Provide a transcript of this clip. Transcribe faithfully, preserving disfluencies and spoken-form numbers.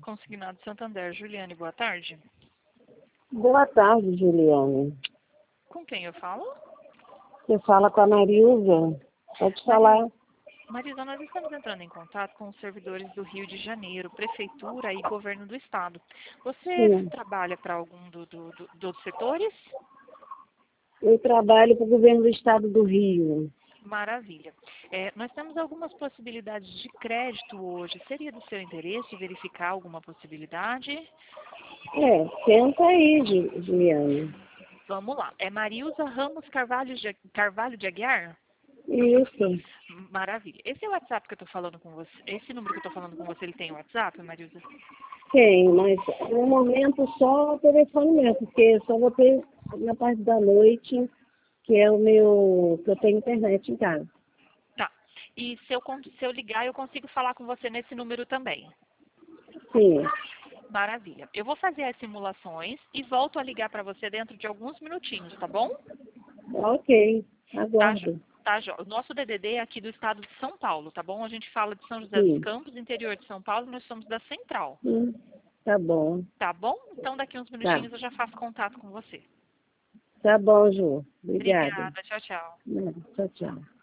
Consignado Santander. Juliane, boa tarde. Boa tarde, Juliane. Com quem eu falo? Você fala com a Marilza? Pode falar. Marisa, nós estamos entrando em contato com os servidores do Rio de Janeiro, Prefeitura e Governo do Estado. Você Sim. trabalha para algum do, do, do, dos setores? Eu trabalho para o governo do estado do Rio. Maravilha. É, nós temos algumas possibilidades de crédito hoje. Seria do seu interesse verificar alguma possibilidade? É, tenta aí, Ju- Juliane. Vamos lá. É Marilza Ramos Carvalho de, Carvalho de Aguiar? Isso. Maravilha. Esse é o WhatsApp que eu estou falando com você. Esse número que eu estou falando com você, ele tem WhatsApp, Marilza? Tem, mas no momento só o telefone mesmo, porque só vou ter na parte da noite, que é o meu, que eu tenho internet em casa. Tá. E se eu, con- se eu ligar, eu consigo falar com você nesse número também. Sim. Maravilha. Eu vou fazer as simulações e volto a ligar para você dentro de alguns minutinhos, tá bom? Ok. Tá, jo- Aguardo. tá, jo- o nosso D D D é aqui do estado de São Paulo, tá bom? A gente fala de São José dos Sim. Campos, interior de São Paulo, nós somos da Central, Sim. Tá bom. tá bom? Então daqui uns Tá. minutinhos eu já faço contato com você. Tá bom, Ju. Obrigada. Obrigada, tchau, tchau. Tchau, tchau.